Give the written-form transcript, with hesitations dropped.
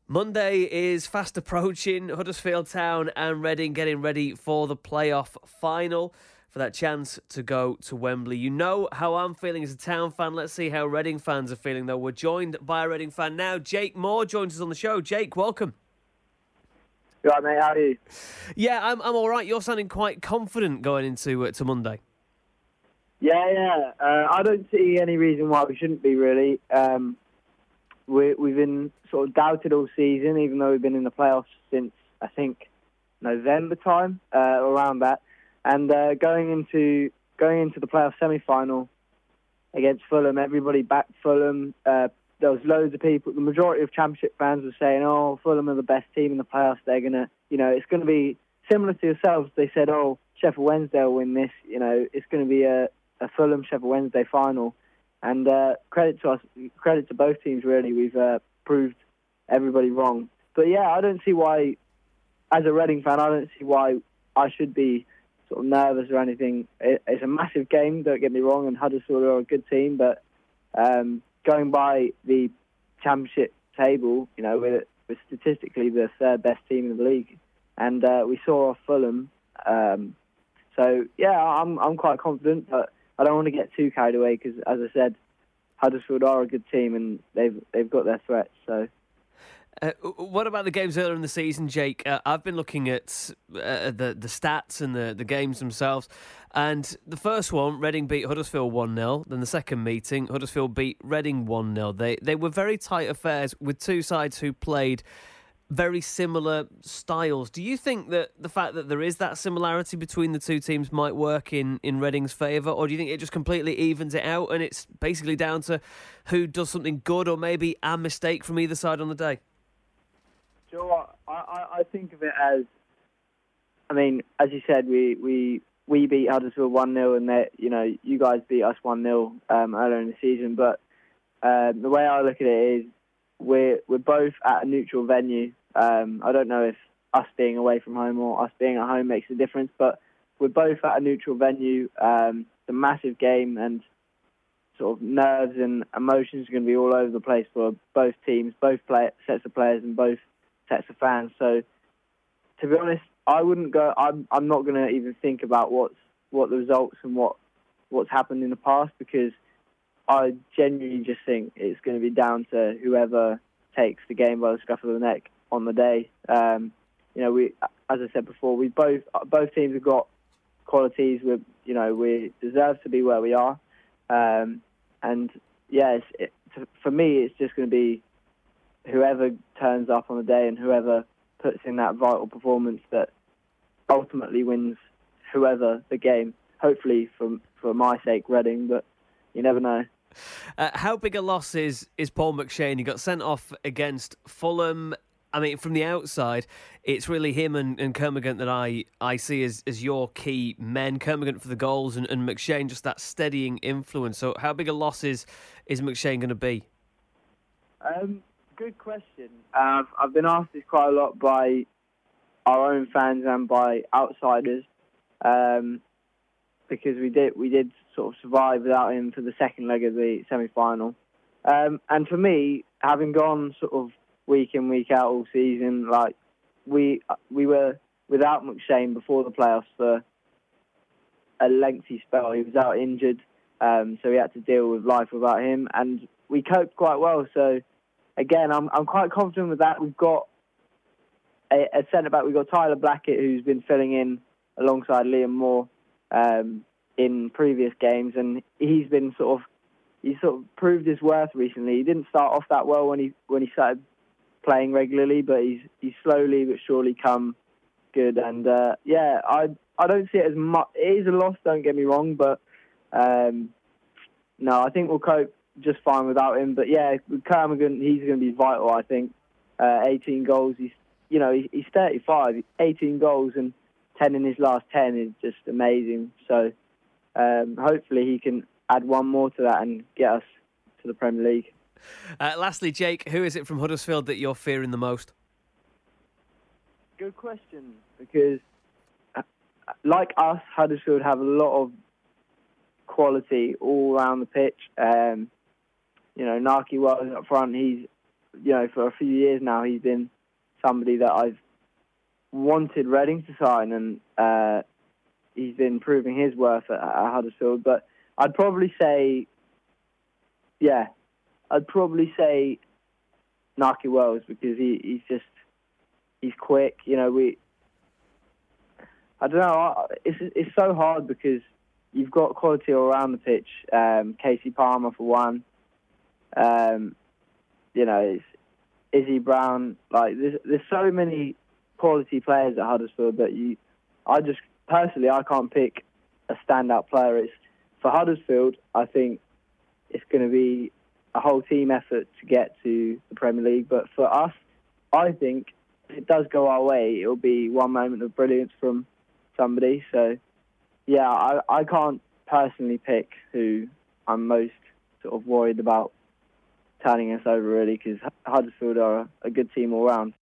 Monday is fast approaching. Huddersfield Town and Reading getting ready for the playoff final for that chance to go to Wembley. You know how I'm feeling as a Town fan. Let's see how Reading fans are feeling, though. We're joined by a Reading fan now. Jake Moore joins us on the show. Jake, welcome. You all right, mate? How are you? Yeah, I'm all right. You're sounding quite confident going into to Monday. Yeah. I don't see any reason why we shouldn't be, really. We've been sort of doubted all season, even though we've been in the playoffs since, I think, November time, around that. And going into the playoff semi-final against Fulham, everybody backed Fulham. There was loads of people. The majority of Championship fans were saying, "Oh, Fulham are the best team in the playoffs. They're gonna, it's going to be similar to yourselves." They said, "Oh, Sheffield Wednesday will win this. It's going to be a Fulham Sheffield Wednesday final." And credit to both teams, really. We've proved everybody wrong. But yeah, I don't see why, as a Reading fan, I don't see why I should be sort of nervous or anything. It's a massive game, don't get me wrong, and Huddersfield are a good team. But going by the Championship table, we're statistically the third best team in the league, and we saw off Fulham. So yeah, I'm quite confident, but I don't want to get too carried away because, as I said, Huddersfield are a good team and they've got their threats. So, what about the games earlier in the season, Jake? I've been looking at the stats and the games themselves, and the first one, Reading beat Huddersfield 1-0. Then the second meeting, Huddersfield beat Reading 1-0. They were very tight affairs with two sides who played very similar styles. Do you think that the fact that there is that similarity between the two teams might work in Reading's favour, or do you think it just completely evens it out and it's basically down to who does something good or maybe a mistake from either side on the day? Do you know what? I think of it as, as you said, we beat Huddersfield 1-0 and you guys beat us 1-0 earlier in the season, but the way I look at it is we're both at a neutral venue. I don't know if us being away from home or us being at home makes a difference, but we're both at a neutral venue. It's a massive game, and sort of nerves and emotions are going to be all over the place for both teams, both sets of players and both sets of fans. So, to be honest, I wouldn't go. I'm not going to even think about what the results and what's happened in the past, because I genuinely just think it's going to be down to whoever takes the game by the scruff of the neck on the day. We, as I said before, we both teams have got qualities. We deserve to be where we are, and yeah, for me, it's just going to be whoever turns up on the day and whoever puts in that vital performance that ultimately wins whoever the game. Hopefully, for my sake, Reading, but you never know. How big a loss is Paul McShane? He got sent off against Fulham. From the outside, it's really him and Kermorgant that I see as your key men. Kermorgant for the goals and McShane just that steadying influence. So how big a loss is McShane going to be? Good question. I've been asked this quite a lot by our own fans and by outsiders, because we did sort of survive without him for the second leg of the semi-final. And for me, having gone sort of week in, week out all season, we were without McShane before the playoffs for a lengthy spell. He was out injured, so we had to deal with life without him, and we coped quite well. So again, I'm quite confident with that. We've got a centre-back. We've got Tyler Blackett, who's been filling in alongside Liam Moore in previous games, and he's sort of proved his worth recently. He didn't start off that well when he started playing regularly, but he's slowly but surely come good. And I don't see it as much. It is a loss, don't get me wrong, but no, I think we'll cope just fine without him. But yeah, with Kermorgant, he's going to be vital. I think 18 goals. He's 35, 18 goals and 10 in his last 10 is just amazing. So hopefully he can add one more to that and get us to the Premier League. Lastly, Jake, who is it from Huddersfield that you're fearing the most? Good question, because like us, Huddersfield have a lot of quality all around the pitch. Naki Wells up front, he's for a few years now, he's been somebody that I've wanted Reading to sign, and he's been proving his worth at Huddersfield. But I'd probably say Nahki Wells, because he's quick. I don't know. It's so hard because you've got quality all around the pitch. Casey Palmer for one. It's Izzy Brown. Like there's so many quality players at Huddersfield that I can't pick a standout player. It's for Huddersfield. I think it's going to be a whole team effort to get to the Premier League. But for us, I think if it does go our way, it'll be one moment of brilliance from somebody. So, yeah, I can't personally pick who I'm most sort of worried about turning us over, really, because Huddersfield are a good team all round.